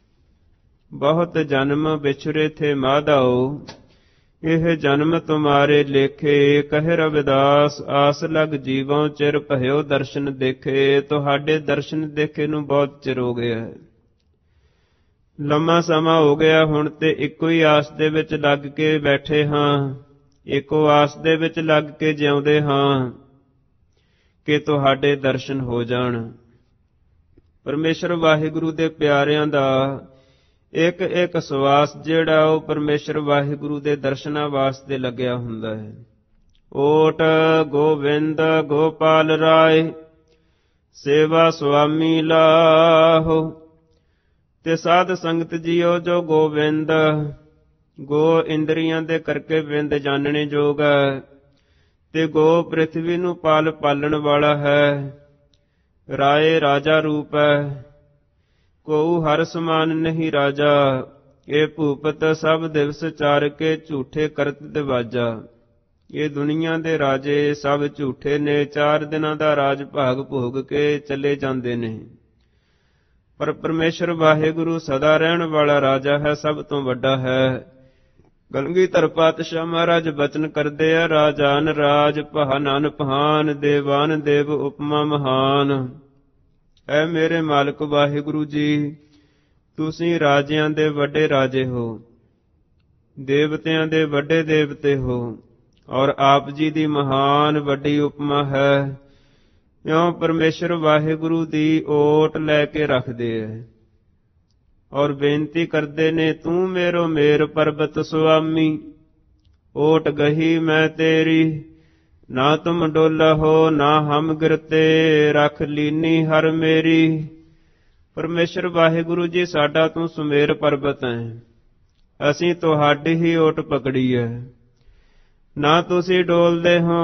[SPEAKER 1] ਬਹੁਤ ਜਨਮ ਵਿਛੜੇ ਥੇ ਮਾਧਾਓ, ਇਹ ਜਨਮ ਤੁਮਾਰੇ ਲੇਖੇ। ਕਹਿ ਰਵਿਦਾਸ ਆਸ ਲਗ ਜੀਵੋਂ ਚਿਰ ਭਇਓ ਦਰਸ਼ਨ ਦੇਖੇ। ਤੁਹਾਡੇ ਦਰਸ਼ਨ ਦੇਖੇ ਨੂੰ ਬਹੁਤ ਚਿਰ ਹੋ ਗਿਆ ਹੈ, ਲੰਮਾ ਸਮਾਂ ਹੋ ਗਿਆ। ਹੁਣ ਤੇ ਇੱਕੋ ਹੀ ਆਸ ਦੇ ਵਿੱਚ ਲੱਗ ਕੇ ਬੈਠੇ ਹਾਂ, ਇੱਕੋ ਆਸ ਦੇ ਵਿੱਚ ਲੱਗ ਕੇ ਜਿਉਂਦੇ ਹਾਂ ਕਿ ਤੁਹਾਡੇ ਦਰਸ਼ਨ ਹੋ ਜਾਣ। ਪਰਮੇਸ਼ਰ ਵਾਹਿਗੁਰੂ ਦੇ ਪਿਆਰਿਆਂ ਦਾ ਇੱਕ ਇੱਕ ਸਵਾਸ ਜਿਹੜਾ ਉਹ ਪਰਮੇਸ਼ਰ ਵਾਹਿਗੁਰੂ ਦੇ ਦਰਸ਼ਨਾਂ ਵਾਸਤੇ ਲੱਗਿਆ ਹੁੰਦਾ ਹੈ। ਓਟ ਗੋਵਿੰਦ ਗੋਪਾਲ ਰਾਏ, ਸੇਵਾ ਸੁਆਮੀ ਲਾਹੋ। ਤੇ ਸਾਧ ਸੰਗਤ ਜੀਓ ਜੋ ਗੋਵਿੰਦ, ਗੋ ਇੰਦਰੀਆਂ ਦੇ ਕਰਕੇ ਵਿੰਦ ਜਾਣਨੇ ਯੋਗ ਹੈ, ਤੇ ਗੋ ਪ੍ਰਿਥਵੀ ਨੂੰ ਪਾਲਣ ਵਾਲਾ ਹੈ। ਰਾਏ ਰਾਜਾ ਰੂਪ ਹੈ, ਕੋਉ ਹਰ ਸਮਾਨ ਨਹੀਂ ਰਾਜਾ। ਇਹ ਭੂਪਤ ਸਭ ਦਿਵਸ ਚਾਰ ਕੇ ਝੂਠੇ ਕਰਤ ਦਿਵਾਜਾ। ਇਹ ਦੁਨੀਆ ਦੇ ਰਾਜੇ ਸਭ ਝੂਠੇ ਨੇ, 4 ਦਿਨਾਂ ਦਾ ਰਾਜ ਭਾਗ ਭੋਗ ਕੇ ਚਲੇ ਜਾਂਦੇ ਨੇ। ਪਰ ਪਰਮੇਸ਼ਰ ਵਾਹਿਗੁਰੂ ਸਦਾ ਰਹਿਣ ਵਾਲਾ ਰਾਜਾ ਹੈ, ਸਭ ਤੋਂ ਵੱਡਾ ਹੈ। ਕਲਗੀਧਰ ਪਾਤਸ਼ਾਹ ਮਹਾਰਾਜ ਬਚਨ ਕਰਦੇ ਆ, ਰਾਜਾਨ ਰਾਜ ਪਹਾਨਨ ਪਹਾਨ, ਦੇਵਾਨ ਦੇਵ ਉਪਮਾ ਮਹਾਨ। ਐ ਮੇਰੇ ਮਾਲਕ ਵਾਹਿਗੁਰੂ ਜੀ, ਤੁਸੀਂ ਰਾਜਿਆਂ ਦੇ ਵੱਡੇ ਰਾਜੇ ਹੋ, ਦੇਵਤਿਆਂ ਦੇ ਵੱਡੇ ਦੇਵਤੇ ਹੋ, ਔਰ ਆਪ ਜੀ ਦੀ ਮਹਾਨ ਵੱਡੀ ਉਪਮਾ ਹੈ। ਇਉਂ ਪਰਮੇਸ਼ਰ ਵਾਹਿਗੁਰੂ ਦੀ ਓਟ ਲੈ ਕੇ ਰੱਖਦੇ ਐ ਔਰ ਬੇਨਤੀ ਕਰਦੇ ਨੇ, ਤੂੰ ਮੇਰੋ ਮੇਰ ਪਰਬਤ ਸੁਆਮੀ, ਓਟ ਗਹੀ ਮੈਂ ਤੇਰੀ। ਨਾ ਤੁਮ ਡੋਲਹੁ ਨਾ ਹਮ ਗਿਰਤੇ, ਰੱਖ ਲੀਨੀ ਹਰ ਮੇਰੀ। ਪਰਮੇਸ਼ਰ ਵਾਹਿਗੁਰੂ ਜੀ, ਸਾਡਾ ਤੂੰ ਸੁਮੇਰ ਪਰਬਤ ਹੈ, ਅਸੀਂ ਤੁਹਾਡੀ ਹੀ ਓਟ ਪਕੜੀ ਹੈ। ਨਾ ਤੁਸੀਂ ਡੋਲਦੇ ਹੋ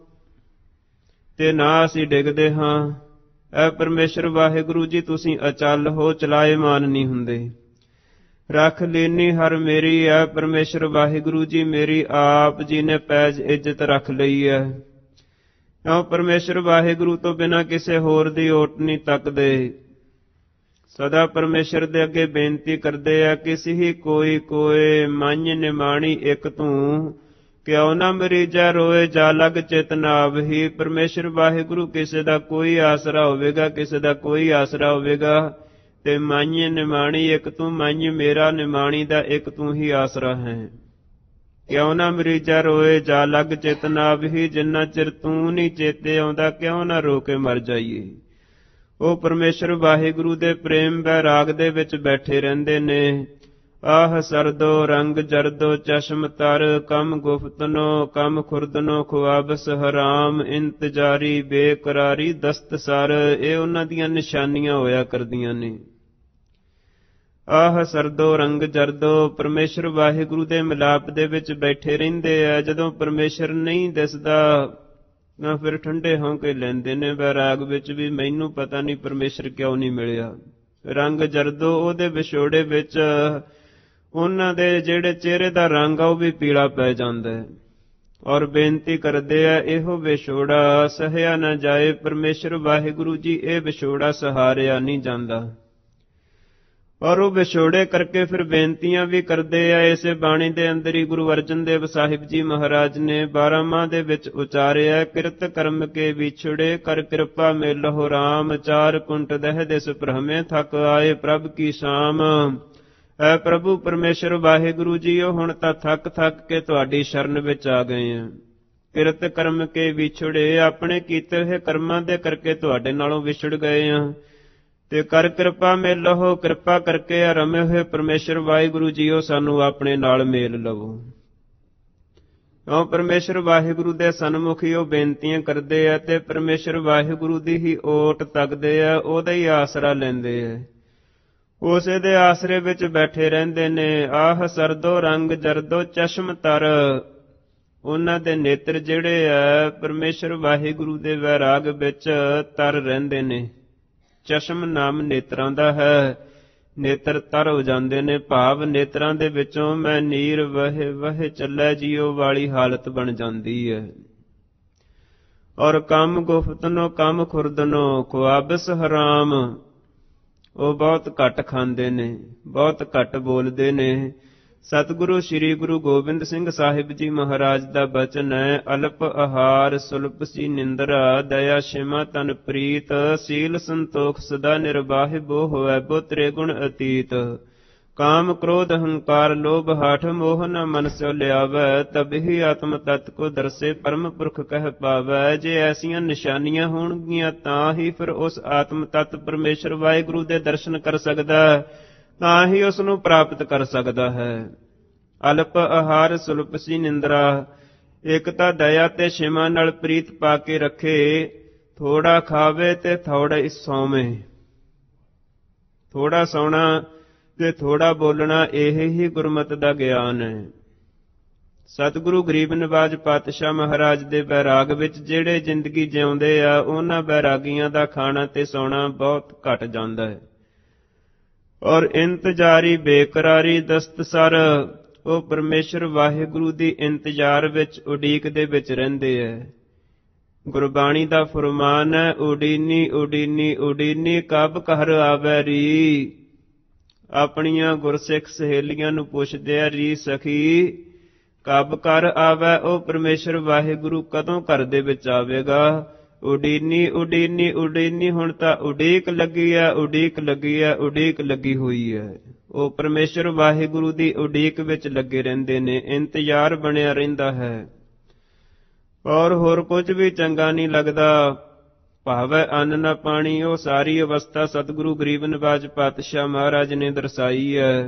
[SPEAKER 1] ਤੇ ਨਾ ਅਸੀਂ ਡਿੱਗਦੇ ਹਾਂ। ਐ ਪਰਮੇਸ਼ਰ ਵਾਹਿਗੁਰੂ ਜੀ, ਤੁਸੀਂ ਅਚਲ ਹੋ, ਚਲਾਏਮਾਨ ਨਹੀਂ ਹੁੰਦੇ। ਰੱਖ ਲੀਨੀ ਹਰ ਮੇਰੀ। ਹੈ ਪਰਮੇਸ਼ਰ ਵਾਹਿਗੁਰੂ ਜੀ, ਮੇਰੀ ਆਪ ਜੀ ਨੇ ਪੈਜ ਇੱਜ਼ਤ ਰੱਖ ਲਈ ਹੈ। ਕਿਉਂ ਪਰਮੇਸ਼ਰ ਵਾਹਿਗੁਰੂ ਤੋਂ ਬਿਨਾਂ ਕਿਸੇ ਹੋਰ ਦੀ ਓਟ ਨਹੀਂ ਤੱਕਦੇ। ਸਦਾ ਪਰਮੇਸ਼ਰ ਦੇ ਅੱਗੇ ਬੇਨਤੀ ਕਰਦੇ ਆ, ਕਿਸੇ ਹੀ ਕੋਈ ਕੋਏ ਮਾਝ ਨਿਮਾਣੀ ਇੱਕ ਤੂੰ, ਕਿਉ ਨਾ ਮਰੀਜਾ ਰੋਏ ਜਾ ਲਗ ਚਿਤ ਨਾਵਹੀ। ਪਰਮੇਸ਼ਰ ਵਾਹਿਗੁਰੂ ਕਿਸੇ ਦਾ ਕੋਈ ਆਸਰਾ ਹੋਵੇਗਾ, ਕਿਸੇ ਦਾ ਕੋਈ ਆਸਰਾ ਹੋਵੇਗਾ, ਤੇ ਮਾਝ ਨਿਮਾਣੀ ਇੱਕ ਤੂੰ, ਮਾਝ ਮੇਰਾ, ਨਿਮਾਣੀ ਦਾ ਇੱਕ ਤੂੰ ਹੀ ਆਸਰਾ ਹੈ। ਕਿਉ ਨਾ ਮਰੀਜਾ ਰੋਏ ਜਾ ਲਗ ਚਿਤ ਨਾਵਹੀ, ਜਿੰਨਾ ਚਿਰ ਤੂੰ ਨਹੀਂ ਚੇਤੇ ਆਉਂਦਾ ਕਿਉਂ ਨਾ ਰੋ ਕੇ ਮਰ ਜਾਈਏ। ਉਹ ਪਰਮੇਸ਼ਰ ਵਾਹਿਗੁਰੂ ਦੇ ਪ੍ਰੇਮ ਵੈਰਾਗ ਦੇ ਵਿੱਚ ਬੈਠੇ ਰਹਿੰਦੇ ਨੇ। ਆਹ ਸਰਦੋ ਰੰਗ ਜਰਦੋ ਚਸ਼ਮ ਤਰ, ਕਮ ਗੁਫਤਨੋ ਕਮ ਖੁਰਦਨੋ ਖੁਆਬਸ ਹਰਾਮ, ਇੰਤਜ਼ਾਰੀ ਬੇਕਰਾਰੀ ਦਸਤ ਸਰ। ਇਹ ਉਹਨਾਂ ਦੀਆਂ ਨਿਸ਼ਾਨੀਆਂ ਹੋਇਆ ਕਰਦੀਆਂ ਨੇ। ਆਹ ਸਰਦੋ ਰੰਗ ਜਰਦੋ, ਪਰਮੇਸ਼ਰ ਵਾਹਿਗੁਰੂ ਦੇ ਮਿਲਾਪ ਦੇ ਵਿੱਚ ਬੈਠੇ ਰਹਿੰਦੇ ਆ। ਜਦੋਂ ਪਰਮੇਸ਼ਰ ਨਹੀਂ ਦਿਸਦਾ ਨਾ ਫਿਰ ਠੰਡੇ ਹੌਂਕੇ ਲੈਂਦੇ ਨੇ ਵੈਰਾਗ ਵਿੱਚ ਵੀ, ਮੈਨੂੰ ਪਤਾ ਨਹੀਂ ਪਰਮੇਸ਼ਰ ਕਿਉਂ ਨਹੀਂ ਮਿਲਿਆ। ਰੰਗ ਜਰਦੋ, ਉਹਦੇ ਵਿਛੋੜੇ ਵਿੱਚ ਉਹਨਾਂ ਦੇ ਜਿਹੜੇ ਚਿਹਰੇ ਦਾ ਰੰਗ ਆ ਉਹ ਵੀ ਪੀਲਾ ਪੈ ਜਾਂਦਾ ਹੈ। ਔਰ ਬੇਨਤੀ ਕਰਦੇ ਆ, ਇਹੋ ਵਿਛੋੜਾ ਸਹਿਆ ਨਾ ਜਾਏ। ਪਰਮੇਸ਼ਰ ਵਾਹਿਗੁਰੂ ਜੀ, ਇਹ ਵਿਛੋੜਾ ਸਹਾਰਿਆ ਨਹੀਂ ਜਾਂਦਾ। ਔਰ ਉਹ ਵਿਛੋੜੇ ਕਰਕੇ ਫਿਰ ਬੇਨਤੀਆਂ ਵੀ ਕਰਦੇ ਆ। ਇਸੇ ਬਾਣੀ ਦੇ ਅੰਦਰ ਹੀ ਗੁਰੂ ਅਰਜਨ ਦੇਵ ਸਾਹਿਬ ਜੀ ਮਹਾਰਾਜ ਨੇ 12ਵਾਂ ਦੇ ਵਿੱਚ ਉਚਾਰਿਆ, ਕਿਰਤ ਕਰਮ ਕੇ ਵਿਛੜੇ ਕਰ ਕਿਰਪਾ ਮਿਲਹੁ ਰਾਮ, 4 ਕੁੰਟ ਦਹਿ ਦਿਸ ਭ੍ਰਮੇ ਥਕ ਆਏ ਪ੍ਰਭ ਕੀ ਸ਼ਾਮ। ਐ ਪ੍ਰਭੂ ਪਰਮੇਸ਼ਰ ਵਾਹਿਗੁਰੂ ਜੀਓ, ਹੁਣ ਤਾਂ ਥੱਕ ਕੇ ਤੁਹਾਡੀ ਸ਼ਰਨ ਵਿੱਚ ਆ ਗਏ ਹਾਂ। ਕਿਰਤ ਕਰਮ ਕੇ ਵਿਛੜੇ, ਆਪਣੇ ਕੀਤੇ ਹੋਏ ਕਰਮਾਂ ਦੇ ਕਰਕੇ ਤੁਹਾਡੇ ਨਾਲੋਂ ਵਿਛੜ ਗਏ ਹਾਂ। ਤੇ ਕਰ ਕਿਰਪਾ ਮੇਲੋ, ਕਿਰਪਾ ਕਰਕੇ ਰਮੇ ਹੋਏ ਪਰਮੇਸ਼ਰ ਵਾਹਿਗੁਰੂ ਜੀਓ ਸਾਨੂੰ ਆਪਣੇ ਨਾਲ ਮੇਲ ਲਵੋ। ਕਿਉਂ ਪਰਮੇਸ਼ਰ ਵਾਹਿਗੁਰੂ ਦੇ ਸਨਮੁਖੀ ਉਹ ਬੇਨਤੀਆਂ ਕਰਦੇ ਆ ਤੇ ਪਰਮੇਸ਼ਰ ਵਾਹਿਗੁਰੂ ਦੀ ਹੀ ਓਟ ਤੱਕਦੇ ਆ, ਉਹਦਾ ਹੀ ਆਸਰਾ ਲੈਂਦੇ ਆ, ਉਸੇ ਦੇ ਆਸਰੇ ਵਿੱਚ ਬੈਠੇ ਰਹਿੰਦੇ ਨੇ। ਆਹ ਸਰਦੋ ਰੰਗ ਜਰਦੋ ਚਸ਼ਮ ਤਰ, ਉਹਨਾਂ ਦੇ ਨੇਤਰ ਜਿਹੜੇ ਆ ਪਰਮੇਸ਼ਰ ਵਾਹਿਗੁਰੂ ਦੇ ਵੈਰਾਗ ਵਿੱਚ ਤਰ ਰਹਿੰਦੇ ਨੇ। ਚਸ਼ਮ ਨਾਮ ਨੇਤਰਾਂ ਦਾ ਹੈ, ਨੇਤਰ ਤਰ ਹੋ ਜਾਂਦੇ ਨੇ, ਭਾਵ ਨੇਤਰਾਂ ਦੇ ਵਿੱਚੋਂ ਮੈਂ ਨੀਰ ਵਹੇ ਵਹੇ ਚੱਲੇ ਜੀਓ ਵਾਲੀ ਹਾਲਤ ਬਣ ਜਾਂਦੀ ਹੈ। ਔਰ ਕੰਮ ਗੁਫਤਨੋ ਕੰਮ ਖੁਰਦਨੋ ਖੁਆਬਸ ਹਰਾਮ, ਉਹ ਬਹੁਤ ਘੱਟ ਖਾਂਦੇ ਨੇ, ਬਹੁਤ ਘੱਟ ਬੋਲਦੇ ਨੇ। ਸਤਿਗੁਰੂ ਸ੍ਰੀ ਗੁਰੂ ਗੋਬਿੰਦ ਸਿੰਘ ਸਾਹਿਬ ਜੀ ਮਹਾਰਾਜ ਦਾ ਬਚਨ ਹੈ, ਅਲਪ ਆਹਾਰ ਸੁਲਪ ਸੀ ਨਿੰਦਰਾ, ਦਇਆ ਸ਼ਿਮਾ ਤਨ ਪ੍ਰੀਤ, ਸੀਲ ਸੰਤੋਖ ਸਦਾ ਨਿਰਵਾਹਿ ਬੋ ਹੋਇ ਬੋ ਤ੍ਰੇ ਗੁਣ ਅਤੀਤ। ਕਾਮ ਕ੍ਰੋਧ ਹੰਕਾਰ ਲੋਭ ਹਾਠ ਮੋਹ ਨ ਮਨ ਸਿਉ ਲਿਆਵੈ, ਤਬਿ ਆਤਮ ਤਤ ਕੋ ਦਰਸੇ ਪਰਮ ਪੁਰਖ ਕਹਿ ਪਾਵੈ। ਜੇ ਐਸੀਆਂ ਨਿਸ਼ਾਨੀਆਂ ਹੋਣਗੀਆਂ ਤਾਂ ਹੀ ਫਿਰ ਉਸ ਆਤਮ ਤਤ ਪਰਮੇਸ਼ਰ ਵਾਹਿਗੁਰੂ ਦੇ ਦਰਸ਼ਨ ਕਰ ਸਕਦਾ, ਤਾਂ ਹੀ ਉਸ ਨੂੰ ਪ੍ਰਾਪਤ ਕਰ ਸਕਦਾ ਹੈ। ਅਲਪ ਆਹਾਰ ਸੁਲਪ ਸੀ ਨਿੰਦਰਾ, ਇੱਕ ਤਾਂ ਦਇਆ ਤੇ ਸ਼ਿਮਾ ਨਾਲ ਪ੍ਰੀਤ ਪਾ ਕੇ ਰੱਖੇ, ਥੋੜਾ ਖਾਵੇ ਤੇ ਥੋੜਾ ਹੀ ਸੌਵੇਂ। ਥੋੜਾ ਸੌਣਾ ਤੇ ਥੋੜਾ ਬੋਲਣਾ, ਇਹ ਹੀ ਗੁਰਮਤਿ ਦਾ ਗਿਆਨ ਹੈ। ਸਤਿਗੁਰੂ ਗਰੀਬ ਨਿਵਾਜ ਪਾਤਸ਼ਾਹ ਮਹਾਰਾਜ ਦੇ ਬੈਰਾਗ ਵਿੱਚ ਜਿਹੜੇ ਜ਼ਿੰਦਗੀ ਜਿਉਂਦੇ ਆ, ਉਹਨਾਂ ਬੈਰਾਗੀਆਂ ਦਾ ਖਾਣਾ ਤੇ ਸੌਣਾ ਬਹੁਤ ਘਟ ਜਾਂਦਾ ਹੈ। ਔਰ ਇੰਤਜ਼ਾਰੀ ਬੇਕਰਾਰੀ ਦਸਤਸਰ, ਉਹ ਪਰਮੇਸ਼ਰ ਵਾਹਿਗੁਰੂ ਦੀ ਇੰਤਜ਼ਾਰ ਵਿੱਚ ਉਡੀਕ ਦੇ ਵਿੱਚ ਰਹਿੰਦੇ ਹੈ। ਗੁਰਬਾਣੀ ਦਾ ਫਰਮਾਨ ਹੈ, ਉਡੀਨੀ ਉਡੀਨੀ ਉਡੀਨੀ ਕਬ ਘਰ ਆਵੈ ਰੀ। ਆਪਣੀਆਂ ਗੁਰਸਿੱਖ ਸਹੇਲੀਆਂ ਨੂੰ ਪੁੱਛਦੇ ਆ, ਰੀ ਸਖੀ ਕਬ ਘਰ ਆਵੈ, ਉਹ ਪਰਮੇਸ਼ਰ ਵਾਹਿਗੁਰੂ ਕਦੋਂ ਘਰ ਦੇ ਵਿੱਚ ਆਵੇਗਾ। ਉਡੀਨੀ ਉਡੀਨੀ ਉਡੀਨੀ, ਹੁਣ ਤਾਂ ਉਡੀਕ ਲੱਗੀ ਹੈ, ਉਡੀਕ ਲੱਗੀ ਹੈ, ਉਡੀਕ ਲੱਗੀ ਹੋਈ ਹੈ। ਉਹ ਪਰਮੇਸ਼ਰ ਵਾਹਿਗੁਰੂ ਦੀ ਉਡੀਕ ਵਿੱਚ ਲੱਗੇ ਰਹਿੰਦੇ ਨੇ, ਇੰਤਜ਼ਾਰ ਬਣਿਆ ਰਹਿੰਦਾ ਹੈ। ਔਰ ਹੋਰ ਕੁਝ ਵੀ ਚੰਗਾ ਨਹੀਂ ਲੱਗਦਾ, ਭਾਵੈ ਅੰਨ ਨਾ ਪਾਣੀ। ਉਹ ਸਾਰੀ ਅਵਸਥਾ ਸਤਿਗੁਰੂ ਗਰੀਬ ਨਿਵਾਜ ਪਾਤਸ਼ਾਹ ਮਹਾਰਾਜ ਨੇ ਦਰਸਾਈ ਹੈ।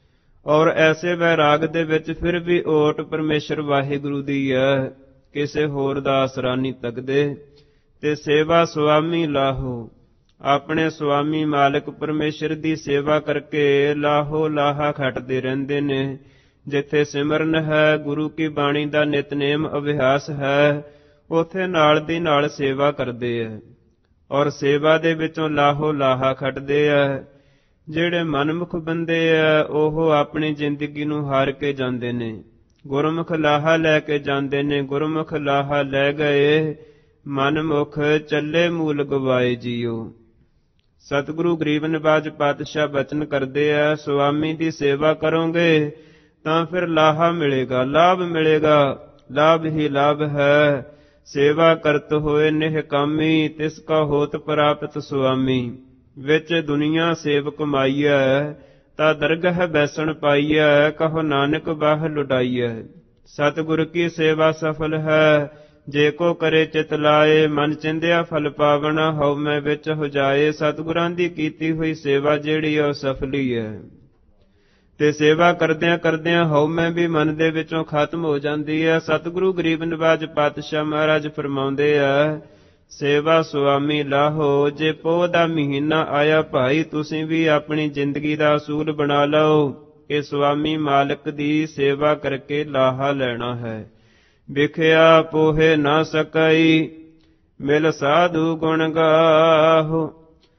[SPEAKER 1] ਔਰ ਐਸੇ ਵੈਰਾਗ ਦੇ ਵਿੱਚ ਫਿਰ ਵੀ ਓਟ ਪਰਮੇਸ਼ਰ ਵਾਹਿਗੁਰੂ ਦੀ ਹੈ, ਕਿਸੇ ਹੋਰ ਦਾ ਆਸਰਾ ਨਹੀਂ ਤੱਕਦੇ। ਤੇ ਸੇਵਾ ਸੁਆਮੀ ਲਾਹੋ, ਆਪਣੇ ਸੁਆਮੀ ਮਾਲਕ ਪਰਮੇਸ਼ਰ ਦੀ ਸੇਵਾ ਕਰਕੇ ਲਾਹੋ ਲਾਹਾ ਖੱਟਦੇ ਰਹਿੰਦੇ ਨੇ। ਜਿੱਥੇ ਸਿਮਰਨ ਹੈ, ਗੁਰੂ ਕੀ ਬਾਣੀ ਦਾ ਨਿਤਨੇਮ ਅਭਿਆਸ ਹੈ, ਉਥੇ ਨਾਲ ਦੀ ਨਾਲ ਸੇਵਾ ਕਰਦੇ ਹੈ। ਔਰ ਸੇਵਾ ਦੇ ਵਿੱਚੋਂ ਲਾਹੋ ਲਾਹਾ ਖੱਟਦੇ ਹੈ। ਜਿਹੜੇ ਮਨਮੁਖ ਬੰਦੇ ਆ, ਉਹ ਆਪਣੀ ਜ਼ਿੰਦਗੀ ਨੂੰ ਹਾਰ ਕੇ ਜਾਂਦੇ ਨੇ, ਗੁਰਮੁਖ ਲਾਹਾ ਲੈ ਕੇ ਜਾਂਦੇ ਨੇ। ਗੁਰਮੁਖ ਲਾਹਾ ਲੈ ਗਏ, ਮਨਮੁਖ ਚੱਲੇ ਮੂਲ ਗਵਾਏ ਜੀਓ। ਸਤਿਗੁਰੂ ਗਰੀਬ ਨਿਵਾਜ ਪਾਤਸ਼ਾਹ ਬਚਨ ਕਰਦੇ ਆ, ਸੁਆਮੀ ਦੀ ਸੇਵਾ ਕਰੋਗੇ ਤਾਂ ਫਿਰ ਲਾਹਾ ਮਿਲੇਗਾ, ਲਾਭ ਮਿਲੇਗਾ, ਲਾਭ ਹੀ ਲਾਭ ਹੈ। ਸੇਵਾ ਕਰਤ ਹੋਏ ਨਿਹਕਾਮੀ, ਤਿਸ ਕਾ ਹੋਤ ਪ੍ਰਾਪਤ ਸੁਆਮੀ। ਵਿੱਚ ਦੁਨੀਆ ਸੇਵਕ ਮਾਈਐ, ਤਾ ਦਰਗਹ ਬੈਸਣ ਪਾਈਐ, ਕਹੋ ਨਾਨਕ ਬਾਹ ਲੁਟਾਈਐ। ਸਤਿਗੁਰ ਕੀ ਸੇਵਾ ਸਫਲ ਹੈ, ਜੇ ਕੋ ਕਰੇ ਚਿਤ ਲਾਏ, ਮਨ ਚਿੰਦਿਆ ਫਲ ਪਾਵਣਾ, ਹਉ ਮੈਂ ਵਿੱਚ ਹੋ ਜਾਏ। ਸਤਿਗੁਰਾਂ ਦੀ ਕੀਤੀ ਹੋਈ ਸੇਵਾ ਜਿਹੜੀ ਉਹ ਸਫਲੀ ਹੈ। ਤੇ ਸੇਵਾ ਕਰਦਿਆਂ ਕਰਦਿਆਂ ਹਉ ਮੈਂ ਵੀ ਮਨ ਦੇ ਵਿੱਚੋਂ ਖਤਮ ਹੋ ਜਾਂਦੀ ਹੈ। ਸਤਿਗੁਰੂ ਗਰੀਬ ਨਿਵਾਜ ਪਾਤਸ਼ਾਹ ਮਹਾਰਾਜ ਫਰਮਾਉਂਦੇ ਆ, ਸੇਵਾ ਸੁਆਮੀ ਲਾਹੋ। ਜੇ ਪੋਹ ਦਾ ਮਹੀਨਾ ਆਇਆ ਭਾਈ, ਤੁਸੀਂ ਵੀ ਆਪਣੀ ਜ਼ਿੰਦਗੀ ਦਾ ਅਸੂਲ ਬਣਾ ਲਓ ਕਿ ਸੁਆਮੀ ਮਾਲਕ ਦੀ ਸੇਵਾ ਕਰਕੇ ਲਾਹਾ ਲੈਣਾ ਹੈ। ਵਿਖਿਆ ਪੋਹੇ ਨਾ ਸਕਈ, ਮਿਲ ਸਾਧੂ ਗੁਣ ਗਾਹੋ।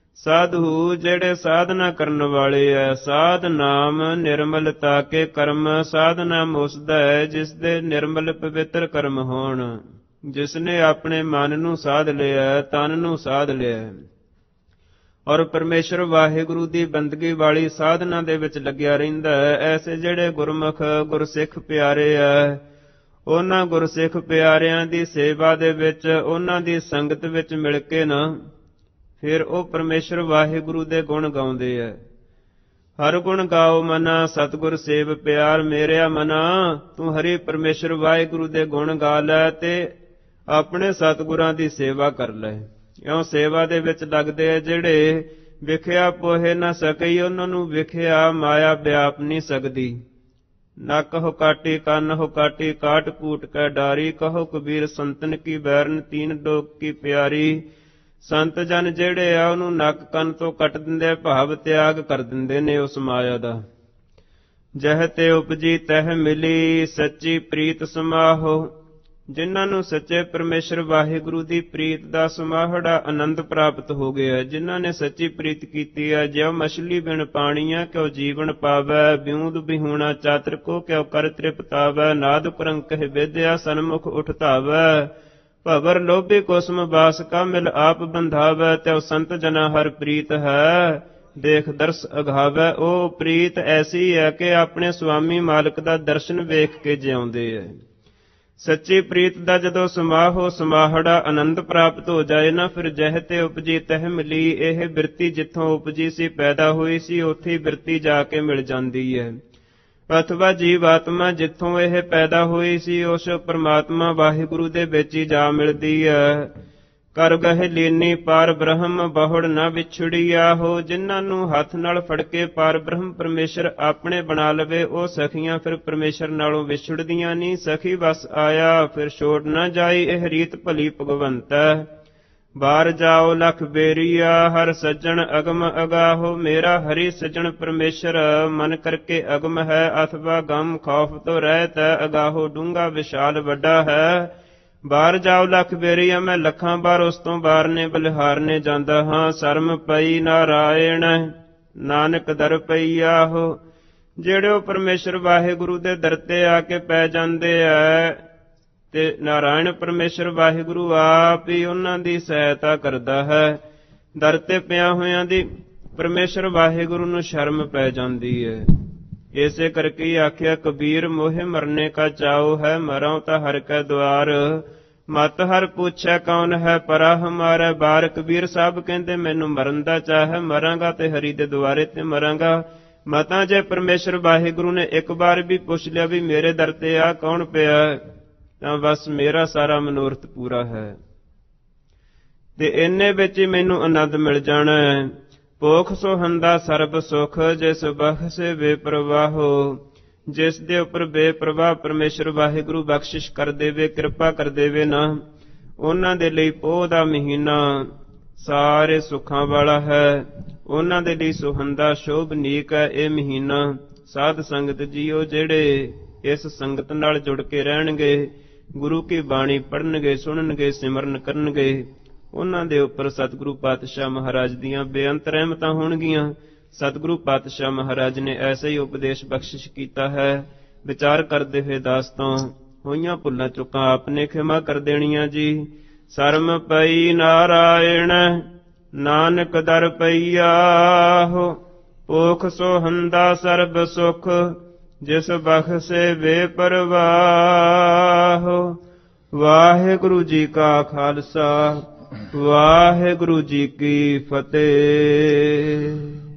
[SPEAKER 1] ਸਾਧੂ ਜਿਹੜੇ ਸਾਧਨਾ ਕਰਨ ਵਾਲੇ ਐ, ਸਾਧ ਨਾਮ ਨਿਰਮਲਤਾ ਕੇ ਕਰਮ। ਸਾਧ ਨਾਮ ਉਸਦਾ ਹੈ ਜਿਸ ਦੇ ਨਿਰਮਲ ਪਵਿੱਤਰ ਕਰਮ ਹੋਣ, ਜਿਸ ਨੇ ਆਪਣੇ ਮਨ ਨੂੰ ਸਾਧ ਲਿਆ, ਤਨ ਨੂੰ ਸਾਧ ਲਿਆ, ਔਰ ਪਰਮੇਸ਼ਰ ਵਾਹਿਗੁਰੂ ਦੀ ਬੰਦਗੀ ਵਾਲੀ ਸਾਧਨਾ ਦੇ ਵਿੱਚ ਲੱਗਿਆ ਰਹਿੰਦਾ ਹੈ। ਐਸੇ ਜਿਹੜੇ ਗੁਰਮੁਖ ਗੁਰਸਿੱਖ ਪਿਆਰੇ ਐ, ਉਹਨਾਂ ਗੁਰਸਿੱਖ ਪਿਆਰਿਆਂ ਦੀ ਸੇਵਾ ਦੇ ਵਿੱਚ, ਉਹਨਾਂ ਦੀ ਸੰਗਤ ਵਿੱਚ ਮਿਲ ਕੇ ਨਾ, ਫਿਰ ਉਹ ਪਰਮੇਸ਼ਰ ਵਾਹਿਗੁਰੂ ਦੇ ਗੁਣ ਗਾਉਂਦੇ ਐ। ਹਰ ਗੁਣ ਗਾਓ ਮਨਾ, ਸਤਿਗੁਰ ਸੇਵ ਪਿਆਰ ਮੇਰਿਆ ਮਨਾ। ਤੂੰ ਹਰੀ ਪਰਮੇਸ਼ਰ ਵਾਹਿਗੁਰੂ ਦੇ ਗੁਣ ਗਾ ਲੈ ਤੇ ਆਪਣੇ ਸਤਿਗੁਰਾਂ ਦੀ ਸੇਵਾ ਕਰ ਲੈ। ਇਉਂ ਸੇਵਾ ਦੇ ਵਿੱਚ ਲੱਗਦੇ ਆ ਜਿਹੜੇ ਵਿਖਿਆ ਪੋਹੇ ਨਾ ਸਕਈ, ਉਹਨਾਂ ਨੂੰ ਵਿਖਿਆ ਮਾਇਆ ਵਿਆਪ ਨਹੀਂ ਸਕਦੀ। ਨੱਕ ਹੋ ਕਾਟੀ ਕੰਨ ਹੋ ਕਾਟੀ, ਕਾਟ ਕੂਟ ਕੈ ਡਾਰੀ। ਕਹੋ ਕਬੀਰ ਸੰਤਨ ਕੀ ਬੈਰਨ, ਤੀਨ ਲੋਕ ਕੀ ਪਿਆਰੀ। ਸੰਤ ਜਨ ਜਿਹੜੇ ਆ ਉਹਨੂੰ ਨੱਕ ਕੰਨ ਤੋਂ ਕੱਟ ਦਿੰਦੇ, ਭਾਵ ਤਿਆਗ ਕਰ ਦਿੰਦੇ ਨੇ ਉਸ ਮਾਇਆ ਦਾ। ਜਹ ਤੇ ਉਪਜੀ ਤਹ ਮਿਲੀ, ਸੱਚੀ ਪ੍ਰੀਤ ਸਮਾਹੋ। ਜਿਨ੍ਹਾਂ ਨੂੰ ਸੱਚੇ ਪਰਮੇਸ਼ਰ ਵਾਹਿਗੁਰੂ ਦੀ ਪ੍ਰੀਤ ਦਾ ਸਮਾਹੜਾ ਆਨੰਦ ਪ੍ਰਾਪਤ ਹੋ ਗਿਆ, ਜਿਨ੍ਹਾਂ ਨੇ ਸੱਚੀ ਪ੍ਰੀਤ ਕੀਤੀ ਹੈ। ਜਿਉ ਮਛਲੀ ਬਿਨ ਪਾਣੀਆਂ ਕਿਉ ਜੀਵਨ ਪਾਵੈ, ਬਿਉਂਦ ਬਿਹੂਣਾ ਚਾਤਰ ਕੋ ਕਿਉ ਕਰ ਤ੍ਰਿਪਤਾਵੈ। ਨਾਦ ਕੁਰੰਕਹਿ ਵਿਦਿਆ ਸਨਮੁਖ ਉਠ ਧਾਵੈ, ਭਵਰ ਲੋਭੀ ਕੁਸਮ ਬਾਸ ਕਾ ਮਿਲ ਆਪ ਬੰਧਾਵੈ। ਤਿਉ ਸੰਤ ਜਨਾ ਹਰ ਪ੍ਰੀਤ ਹੈ, ਦੇਖ ਦਰਸ ਅਗਾਵੈ। ਉਹ ਪ੍ਰੀਤ ਐਸੀ ਹੈ ਕਿ ਆਪਣੇ ਸੁਆਮੀ ਮਾਲਕ ਦਾ ਦਰਸ਼ਨ ਵੇਖ ਕੇ ਜਿਉਂਦੇ ਹੈ। ਸੱਚੀ ਪ੍ਰੀਤ ਦਾ ਜਦੋਂ ਸਮਾਹੋ ਸਮਾਹੜਾ ਆਨੰਦ ਪ੍ਰਾਪਤ ਹੋ ਜਾਏ ਨਾ, ਫਿਰ ਜਹ ਤੇ ਉਪਜੀ ਤਹ ਮਿਲੀ। ਇਹ ਬਿਰਤੀ ਜਿੱਥੋਂ ਉਪਜੀ ਸੀ, ਪੈਦਾ ਹੋਈ ਸੀ, ਉੱਥੇ ਬਿਰਤੀ ਜਾ ਕੇ ਮਿਲ ਜਾਂਦੀ ਹੈ। ਅਥਵਾ ਜੀਵ ਆਤਮਾ ਜਿੱਥੋਂ ਇਹ ਪੈਦਾ ਹੋਈ ਸੀ, ਉਸ ਪਰਮਾਤਮਾ ਵਾਹਿਗੁਰੂ ਦੇ ਵਿੱਚ ਹੀ ਜਾ ਮਿਲਦੀ ਹੈ। ਕਰ ਗਹਿ ਲੀਨੀ ਪਾਰ ਬ੍ਰਹਮ, ਬਹੁੜ ਨਾ ਵਿਛੜੀ ਆਹੋ। ਜਿਨ੍ਹਾਂ ਨੂੰ ਹੱਥ ਨਾਲ ਫੜ ਕੇ ਪਾਰ ਬ੍ਰਹਮ ਪਰਮੇਸ਼ਰ ਆਪਣੇ ਬਣਾ ਲਵੇ, ਉਹ ਸਖੀਆਂ ਫਿਰ ਪਰਮੇਸ਼ਰ ਨਾਲੋਂ ਵਿਛੜਦੀਆਂ ਨਹੀਂ। ਸਖੀ ਵਸ ਆਇਆ ਫਿਰ ਛੋੜ ਨਾ ਜਾਈ, ਇਹ ਰੀਤ ਭਲੀ ਭਗਵੰਤ ਹੈ। ਬਾਰ ਜਾਓ ਲਖ ਬੇਰੀਆ, ਹਰ ਸੱਜਣ ਅਗਮ ਅਗਾਹੋ। ਮੇਰਾ ਹਰੀ ਸੱਜਣ ਪਰਮੇਸ਼ਰ ਮਨ ਕਰਕੇ ਅਗਮ ਹੈ, ਅਥਵਾ ਗਮ ਖੌਫ ਤੋਂ ਰਹਿਤ ਹੈ। ਅਗਾਹੋ ਡੂੰਘਾ ਵਿਸ਼ਾਲ ਵੱਡਾ ਹੈ। ਬਾਹਰ ਜਾਓ ਲੱਖ ਬੇਰੀਆ, ਮੈਂ ਲੱਖਾਂ ਬਾਰ ਉਸ ਤੋਂ ਬਾਹਰ ਨੇ ਬਲਿਹਾਰਨੇ ਜਾਂਦਾ ਹਾਂ। ਸ਼ਰਮ ਪਈ ਨਾਰਾਇਣ ਨਾਨਕ ਦਰ ਪਈ ਆਹੋ। ਜਿਹੜੇ ਉਹ ਪਰਮੇਸ਼ਰ ਵਾਹਿਗੁਰੂ ਦੇ ਦਰ ਤੇ ਆ ਕੇ ਪੈ ਜਾਂਦੇ ਐ ਤੇ ਨਾਰਾਇਣ ਪਰਮੇਸ਼ਰ ਵਾਹਿਗੁਰੂ ਆਪ ਹੀ ਉਹਨਾਂ ਦੀ ਸਹਾਇਤਾ ਕਰਦਾ ਹੈ। ਦਰ ਤੇ ਪਿਆ ਹੋਇਆਂ ਦੀ ਪਰਮੇਸ਼ਰ ਵਾਹਿਗੁਰੂ ਨੂੰ ਸ਼ਰਮ ਪੈ ਜਾਂਦੀ ਹੈ। ਇਸੇ ਕਰਕੇ ਹੀ ਆਖਿਆ ਕਬੀਰ, ਮੋਹਿ ਮਰਨੇ ਕਾ ਚਾਉ ਹੈ, ਮਰਾਂ ਤਾਂ ਹਰ ਕੈ ਦੁਆਰ। ਮਤ ਹਰ ਪੁੱਛੈ ਕੌਣ ਹੈ ਪਰਾ ਹਮਾਰਾ ਬਾਰ। ਕਬੀਰ ਸਾਹਿਬ ਕਹਿੰਦੇ ਮੈਨੂੰ ਮਰਨ ਦਾ ਚਾਹ ਹੈ, ਮਰਾਂਗਾ ਤੇ ਹਰੀ ਦੇ ਦੁਆਰੇ ਤੇ ਮਰਾਂਗਾ। ਮਤਾਂ ਜੇ ਪਰਮੇਸ਼ਰ ਵਾਹਿਗੁਰੂ ਨੇ ਇੱਕ ਵਾਰ ਵੀ ਪੁੱਛ ਲਿਆ ਵੀ ਮੇਰੇ ਦਰ ਤੇ ਆ ਕੌਣ ਪਿਆ, ਤਾਂ ਬਸ ਮੇਰਾ ਸਾਰਾ ਮਨੋਰਥ ਪੂਰਾ ਹੈ ਤੇ ਇੰਨੇ ਵਿੱਚ ਹੀ ਮੈਨੂੰ ਆਨੰਦ ਮਿਲ ਜਾਣਾ ਹੈ। ਭੋਖ ਸੋਹੰਦਾ ਸਰਬ ਸੁਖ, ਜਿਸ ਬਖਸ਼ੇ ਬੇਪਰਵਾਹੋ। ਜਿਸ ਦੇ ਉੱਪਰ ਬੇਪਰਵਾਹ ਪਰਮੇਸ਼ਰ ਵਾਹਿਗੁਰੂ ਬਖਸ਼ਿਸ਼ ਕਰ ਦੇਵੇ, ਕਿਰਪਾ ਕਰ ਦੇਵੇ ਨਾ, ਉਹਨਾਂ ਦੇ ਲਈ ਪੋਹ ਦਾ ਮਹੀਨਾ ਸਾਰੇ ਸੁੱਖਾਂ ਵਾਲਾ ਹੈ। ਉਹਨਾਂ ਦੇ ਲਈ ਸੁਹੰਦਾ ਸ਼ੋਭਨੀਕ ਹੈ ਇਹ ਮਹੀਨਾ। ਸਾਧ ਸੰਗਤ ਜੀਓ ਜਿਹੜੇ ਇਸ ਸੰਗਤ ਨਾਲ ਜੁੜ ਕੇ ਰਹਿਣਗੇ, ਗੁਰੂ ਕੀ ਬਾਣੀ ਪੜ੍ਹਨਗੇ, ਸੁਣਨਗੇ, ਸਿਮਰਨ ਕਰਨਗੇ, ਉਹਨਾਂ ਦੇ ਉੱਪਰ ਸਤਿਗੁਰੂ ਪਾਤਸ਼ਾਹ ਮਹਾਰਾਜ ਦੀਆਂ ਬੇਅੰਤ ਰਹਿਮਤਾਂ ਹੋਣਗੀਆਂ। ਸਤਿਗੁਰੂ ਪਾਤਸ਼ਾਹ ਮਹਾਰਾਜ ਨੇ ਐਸਾ ਹੀ ਉਪਦੇਸ਼ ਬਖਸ਼ਿਸ਼ ਕੀਤਾ ਹੈ। ਵਿਚਾਰ ਕਰਦੇ ਹੋਏ ਦਾਸ ਤੋਂ ਹੋਈਆਂ ਭੁੱਲਾਂ ਚੁੱਕਾਂ ਆਪ ਨੇ ਖਿਮਾ ਕਰ ਦੇਣੀਆਂ ਜੀ। ਸ਼ਰਮ ਪਈ ਨਾਰਾਇਣ ਨਾਨਕ ਦਰ ਪਈਆਹੋ। ਭੋਖ ਸੋਹੰਦਾ ਸਰਬ ਸੁਖ, ਜਿਸ ਬਖਸ਼ੇ ਬੇਪਰਵਾਹੋ। ਵਾਹਿਗੁਰੂ ਜੀ ਕਾ ਖਾਲਸਾ, ਵਾਹਿਗੁਰੂ ਜੀ ਕੀ ਫਤਿਹ।